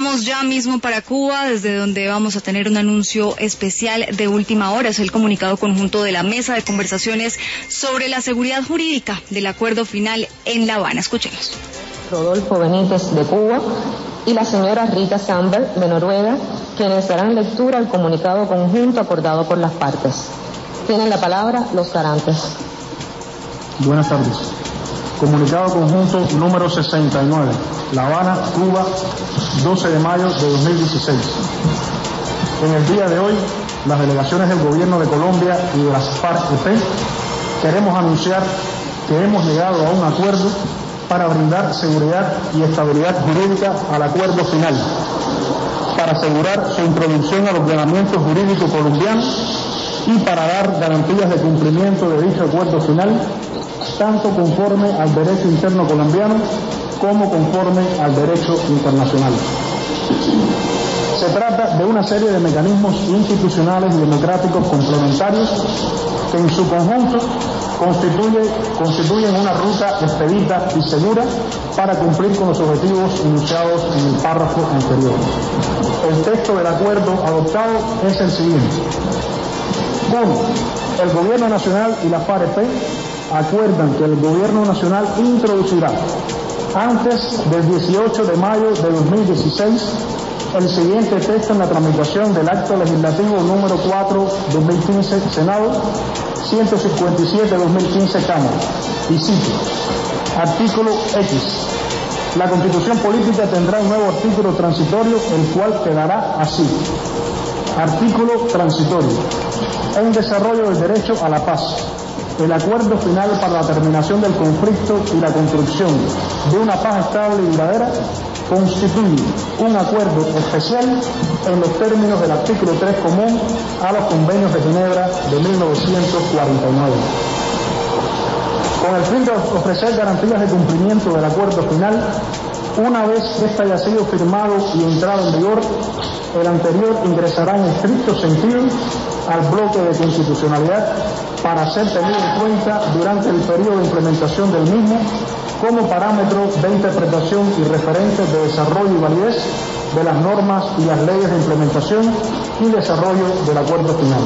vamos ya mismo para Cuba, desde donde vamos a tener un anuncio especial de última hora. Es el comunicado conjunto de la Mesa de Conversaciones sobre la seguridad jurídica del acuerdo final en La Habana. Escuchemos. Rodolfo Benítez, de Cuba, y la señora Rita Sandberg, de Noruega, quienes darán lectura al comunicado conjunto acordado por las partes. Tienen la palabra los garantes. Buenas tardes. Comunicado conjunto número 69, La Habana, Cuba, 12 de mayo de 2016. En el día de hoy, las delegaciones del Gobierno de Colombia y de las FARC-EP queremos anunciar que hemos llegado a un acuerdo para brindar seguridad y estabilidad jurídica al acuerdo final, para asegurar su introducción al ordenamiento jurídico colombiano y para dar garantías de cumplimiento de dicho acuerdo final, tanto conforme al derecho interno colombiano como conforme al derecho internacional. Se trata de una serie de mecanismos institucionales y democráticos complementarios que en su conjunto constituyen una ruta expedita y segura para cumplir con los objetivos enunciados en el párrafo anterior. El texto del acuerdo adoptado es el siguiente. 1. El Gobierno Nacional y la FARC-EP acuerdan que el Gobierno Nacional introducirá antes del 18 de mayo de 2016 el siguiente texto en la tramitación del acto legislativo número 4-2015 Senado, 157-2015 Cámara. Y cito, artículo X. La Constitución Política tendrá un nuevo artículo transitorio, el cual quedará así. Artículo transitorio. En desarrollo del derecho a la paz. El acuerdo final para la terminación del conflicto y la construcción de una paz estable y duradera constituye un acuerdo especial en los términos del artículo 3 común a los convenios de Ginebra de 1949. Con el fin de ofrecer garantías de cumplimiento del acuerdo final, una vez éste haya sido firmado y entrado en vigor, el anterior ingresará en estricto sentido al bloque de constitucionalidad para ser tenido en cuenta durante el periodo de implementación del mismo como parámetro de interpretación y referentes de desarrollo y validez de las normas y las leyes de implementación y desarrollo del acuerdo final.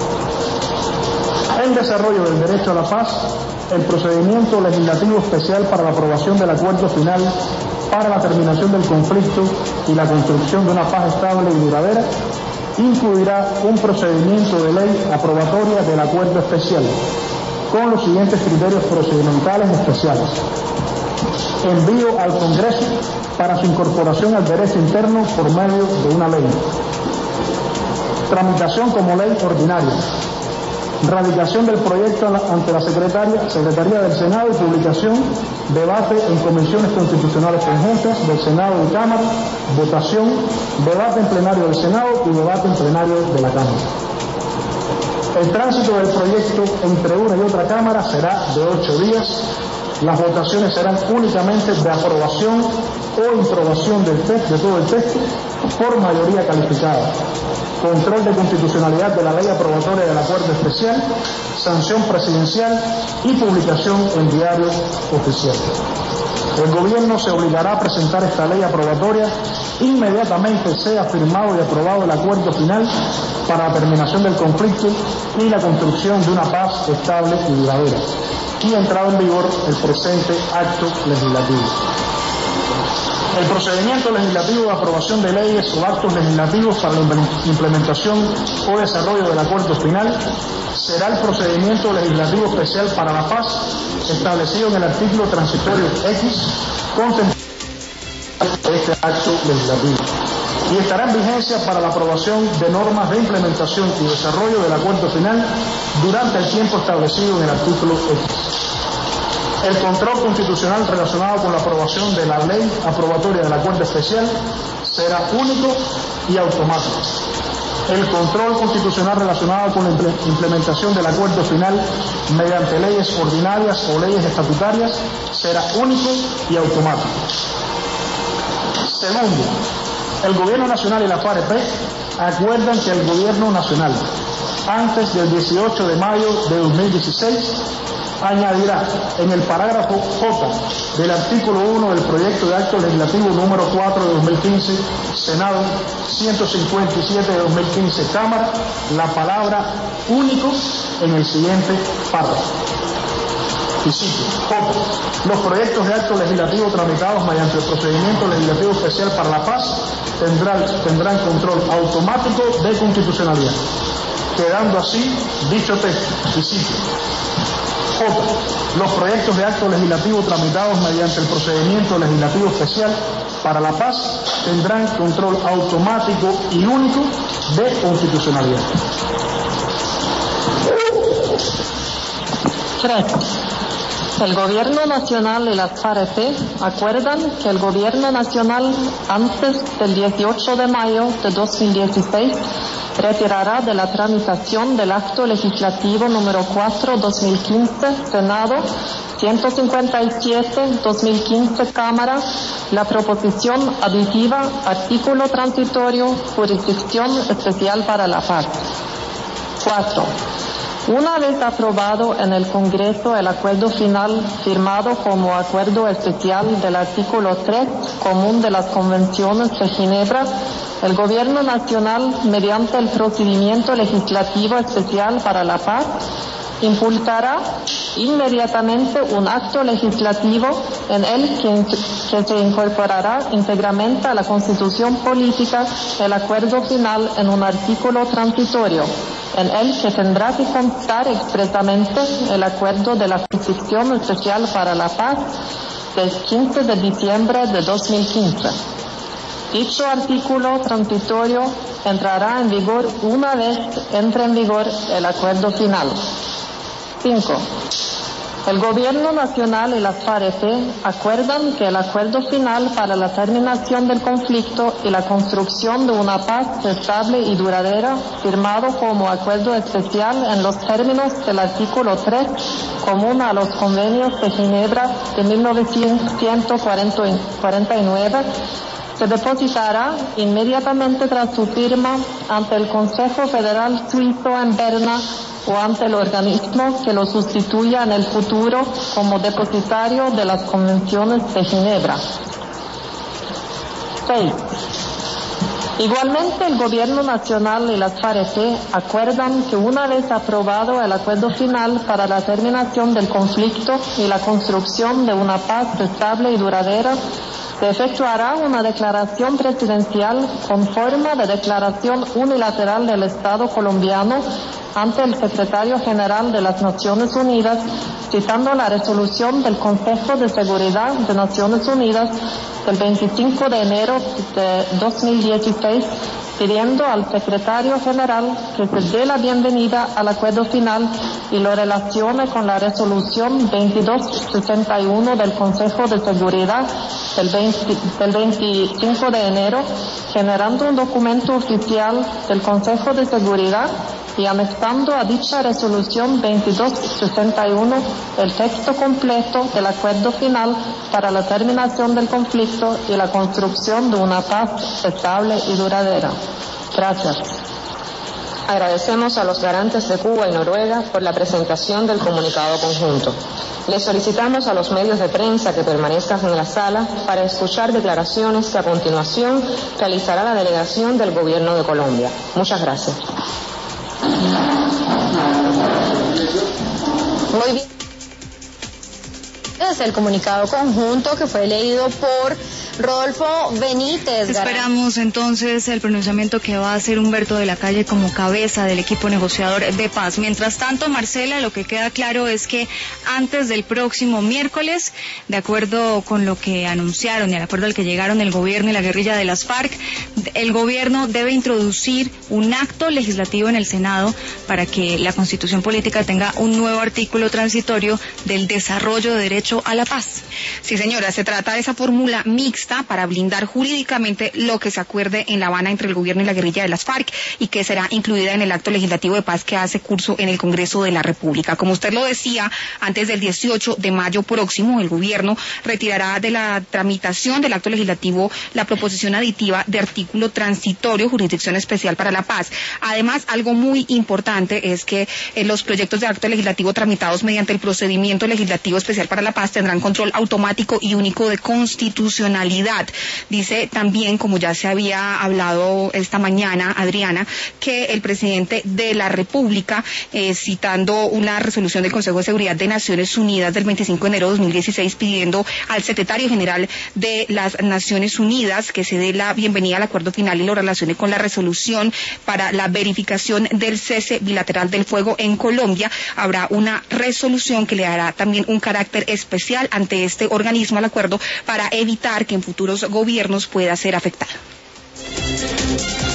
En desarrollo del derecho a la paz, el procedimiento legislativo especial para la aprobación del acuerdo final para la terminación del conflicto y la construcción de una paz estable y duradera incluirá un procedimiento de ley aprobatoria del acuerdo especial con los siguientes criterios procedimentales especiales. Envío al Congreso para su incorporación al derecho interno por medio de una ley. Tramitación como ley ordinaria. Radicación del proyecto ante la Secretaría del Senado y publicación, debate en comisiones constitucionales conjuntas del Senado y Cámara, votación, debate en plenario del Senado y debate en plenario de la Cámara. El tránsito del proyecto entre una y otra Cámara será de 8 días. Las votaciones serán únicamente de aprobación o improbación del texto, de todo el texto, por mayoría calificada. Control de constitucionalidad de la ley aprobatoria del acuerdo especial, sanción presidencial y publicación en diario oficial. El gobierno se obligará a presentar esta ley aprobatoria inmediatamente sea firmado y aprobado el acuerdo final para la terminación del conflicto y la construcción de una paz estable y duradera, y entrado en vigor el presente acto legislativo. El procedimiento legislativo de aprobación de leyes o actos legislativos para la implementación o desarrollo del acuerdo final será el procedimiento legislativo especial para la paz establecido en el artículo transitorio X contemplado de este acto legislativo y estará en vigencia para la aprobación de normas de implementación y desarrollo del acuerdo final durante el tiempo establecido en el artículo X. El control constitucional relacionado con la aprobación de la ley aprobatoria del acuerdo especial será único y automático. El control constitucional relacionado con la implementación del acuerdo final mediante leyes ordinarias o leyes estatutarias será único y automático. Segundo, el Gobierno Nacional y la FARC-EP acuerdan que el Gobierno Nacional, antes del 18 de mayo de 2016, añadirá en el parágrafo J del artículo 1 del proyecto de acto legislativo número 4 de 2015, Senado 157 de 2015, Cámara, la palabra único en el siguiente párrafo. Y cito, J. Los proyectos de acto legislativo tramitados mediante el procedimiento legislativo especial para la paz tendrán control automático de constitucionalidad, quedando así dicho texto. Y cito, J. Los proyectos de acto legislativo tramitados mediante el procedimiento legislativo especial para la paz tendrán control automático y único de constitucionalidad. 3. El Gobierno Nacional y las FARC acuerdan que el Gobierno Nacional antes del 18 de mayo de 2016 retirará de la tramitación del acto legislativo número 4/2015, Senado 157/2015, Cámara, la proposición aditiva, artículo transitorio, jurisdicción especial para la paz. 4. Una vez aprobado en el Congreso el acuerdo final firmado como acuerdo especial del artículo 3 común de las Convenciones de Ginebra, el Gobierno Nacional, mediante el procedimiento legislativo especial para la paz, impulsará inmediatamente un acto legislativo en el que se incorporará íntegramente a la Constitución Política el acuerdo final en un artículo transitorio, en el que tendrá que constar expresamente el acuerdo de la Jurisdicción Especial para la Paz del 15 de diciembre de 2015. Dicho artículo transitorio entrará en vigor una vez entre en vigor el acuerdo final. 5. El Gobierno Nacional y las FARC acuerdan que el acuerdo final para la terminación del conflicto y la construcción de una paz estable y duradera, firmado como acuerdo especial en los términos del artículo 3, común a los convenios de Ginebra de 1949, se depositará inmediatamente tras su firma ante el Consejo Federal Suizo en Berna o ante el organismo que lo sustituya en el futuro como depositario de las convenciones de Ginebra. 6. Igualmente, el Gobierno Nacional y las FARC acuerdan que una vez aprobado el acuerdo final para la terminación del conflicto y la construcción de una paz estable y duradera, se efectuará una declaración presidencial con forma de declaración unilateral del Estado colombiano ante el Secretario General de las Naciones Unidas, citando la resolución del Consejo de Seguridad de Naciones Unidas del 25 de enero de 2016, pidiendo al Secretario General que se dé la bienvenida al acuerdo final y lo relacione con la resolución 2261 del Consejo de Seguridad del 25 de enero, generando un documento oficial del Consejo de Seguridad y anexando a dicha resolución 2261 el texto completo del acuerdo final para la terminación del conflicto y la construcción de una paz estable y duradera. Gracias. Agradecemos a los garantes de Cuba y Noruega por la presentación del comunicado conjunto. Les solicitamos a los medios de prensa que permanezcan en la sala para escuchar declaraciones que a continuación realizará la delegación del Gobierno de Colombia. Muchas gracias. Muy bien. Es el comunicado conjunto que fue leído por Rodolfo Benítez. Esperamos entonces el pronunciamiento que va a hacer Humberto de la Calle como cabeza del equipo negociador de paz. Mientras tanto, Marcela, lo que queda claro es que antes del próximo miércoles, de acuerdo con lo que anunciaron y al acuerdo al que llegaron el gobierno y la guerrilla de las FARC, el gobierno debe introducir un acto legislativo en el Senado para que la Constitución Política tenga un nuevo artículo transitorio del desarrollo de derecho a la paz. Sí, señora, se trata de esa fórmula mixta para blindar jurídicamente lo que se acuerde en La Habana entre el gobierno y la guerrilla de las FARC y que será incluida en el acto legislativo de paz que hace curso en el Congreso de la República. Como usted lo decía, antes del 18 de mayo próximo, el gobierno retirará de la tramitación del acto legislativo la proposición aditiva de artículo transitorio, Jurisdicción Especial para la Paz. Además, algo muy importante es que los proyectos de acto legislativo tramitados mediante el procedimiento legislativo especial para la paz tendrán control automático y único de constitucionalidad. Dice también, como ya se había hablado esta mañana, Adriana, que el presidente de la República, citando una resolución del Consejo de Seguridad de Naciones Unidas del 25 de enero de 2016, pidiendo al secretario general de las Naciones Unidas que se dé la bienvenida al acuerdo final y lo relacione con la resolución para la verificación del cese bilateral del fuego en Colombia. Habrá una resolución que le dará también un carácter especial ante este organismo al acuerdo para evitar que en futuros gobiernos pueda ser afectado.